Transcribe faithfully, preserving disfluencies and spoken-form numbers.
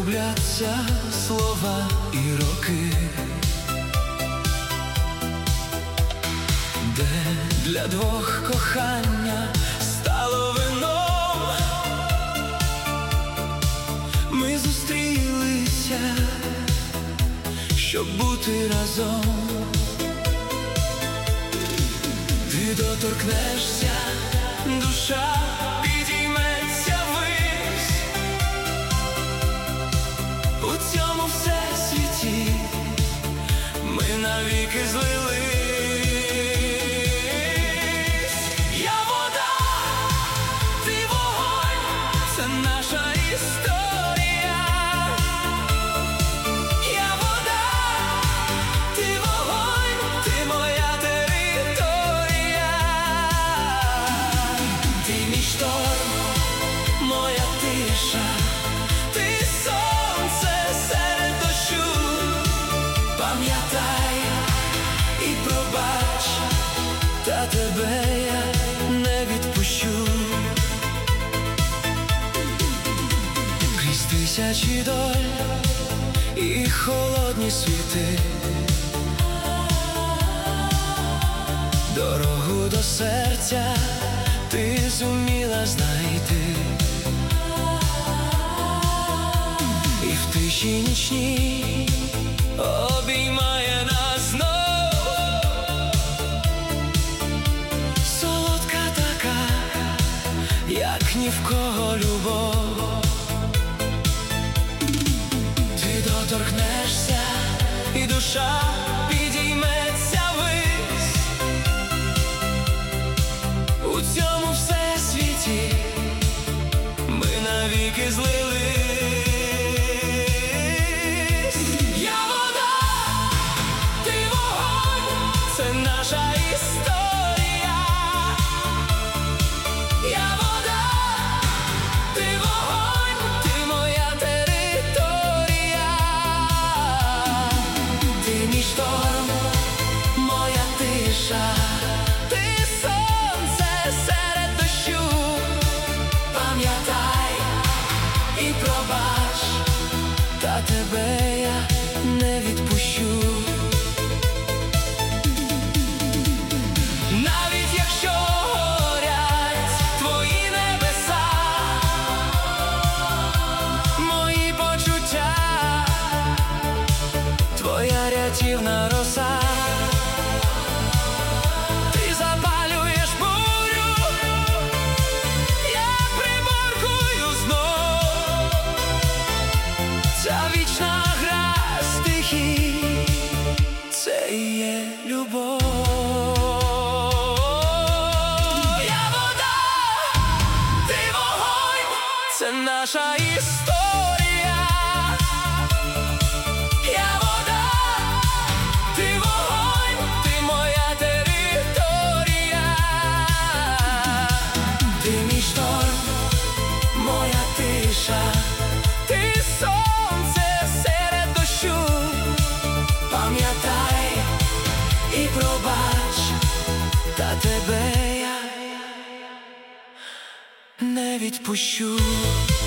губляться слова і роки, де для двох кохання стало вином. Ми зустрілися, щоб бути разом. Ти доторкнешся, душа підійметься ввись. У цьому всесвіті ми навіки злились. Я вода, ти вогонь, це наша історія. Я вода, ти вогонь, ти моя територія. Ти мій шторм, моя тиша, ти сонце серед дощу. Пам'ятай і пробач, та тебе я не відпущу. Крізь тисячі доль і холодні світи, дорогу до серця ти зуміла знайти. І в тиші нічній обіймає нас знов. Солодка така, як ні в кого любов. Ти доторкнешся, і душа підійметься ввись. У цьому всесвіті ми навіки злились. Я вода, ти вогонь, це наша історія. Я вода, ти вогонь, ти моя територія. Ти мій шторм, моя тиша, ти сонце серед дощу. Пам'ятай і пробач, та тебе я не відпущу. Навіть якщо горять твої небеса, мої почуття, твоя рятівна роса. Ти запалюєш бурю, я приборкую знов. Ця вічна гра стихій, це і є любов. Я вода, ти вогонь, це наша історія. Я вода, ти вогонь, ти моя територія. Ти мій шторм, моя тиша, ти сонце серед дощу. Пам'ятай і пробач, та тебе я не відпущу.